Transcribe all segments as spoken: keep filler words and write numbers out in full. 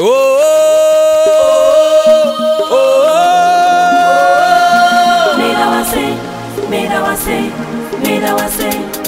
Oh, oh, oh. Mira wase, mira wase, mira wase.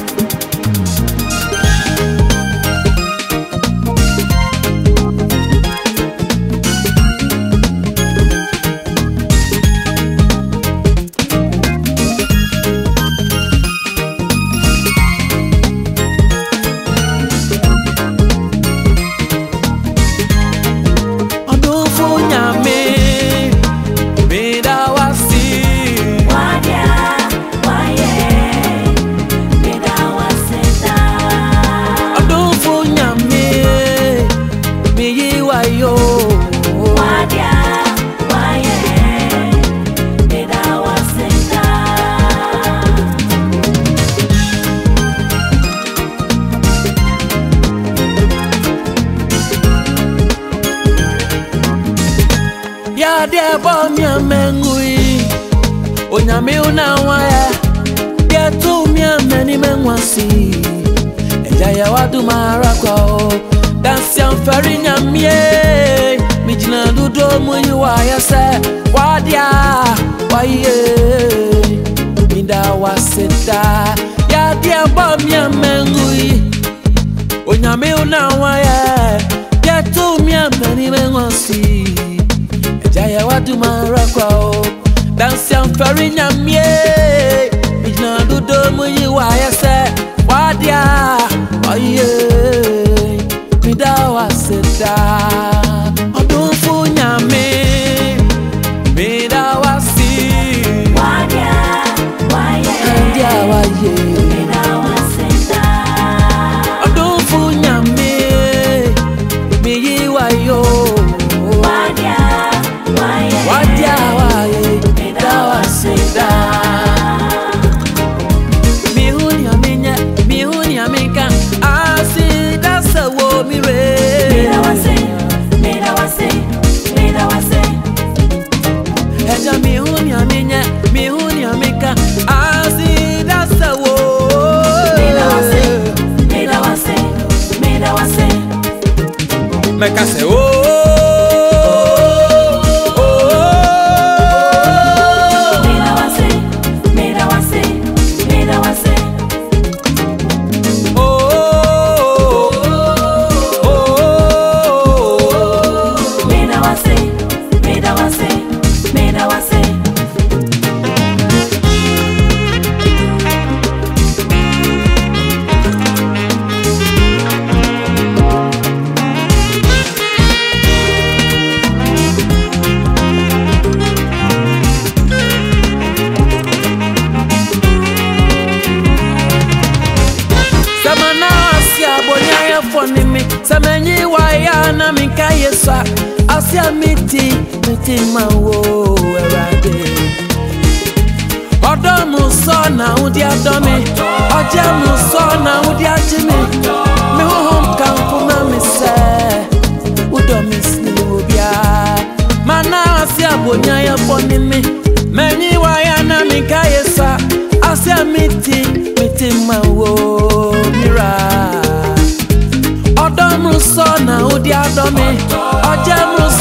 Ya dia bom ya mengui onyame una waya dia tu mi ameni menwasi eja ya wadu mara kwa o dance am feri nyamie mi jina dudo mu yi waya se wadia waye minda waseta ya dia bom ya mengui onyame una waya dia tu mi ameni menwasi Jaya wadu mara kwa o dance am feri nyamie Mijna dudo muyi waya se wadia Oye Mida waseta Odunfu nyame Mida wasi Wadia Waye Wadia waye Mida waseta Odunfu nyame Miyi wayo Wadia wae, dawa seda. Mihuni aminya, mihuni amika, asi dasa wo mire. Mira wase, mira wase, mira wase. Eja mihuni aminya, mihuni amika, asi dasa wo. Mira wase, mira wase, mira wase. Mekase wo. Samenyi waya na minka yeswa Asia miti, miti mawo erade Odo muso na udi adomi Oje muso na udi ajimi Mi huhum kampu na mise Udo misli ubia Mana asia bonya ya foni mi Menyi waya na minka yeswa Asia miti, miti mawo mira Odom ruso na udi adomi Oje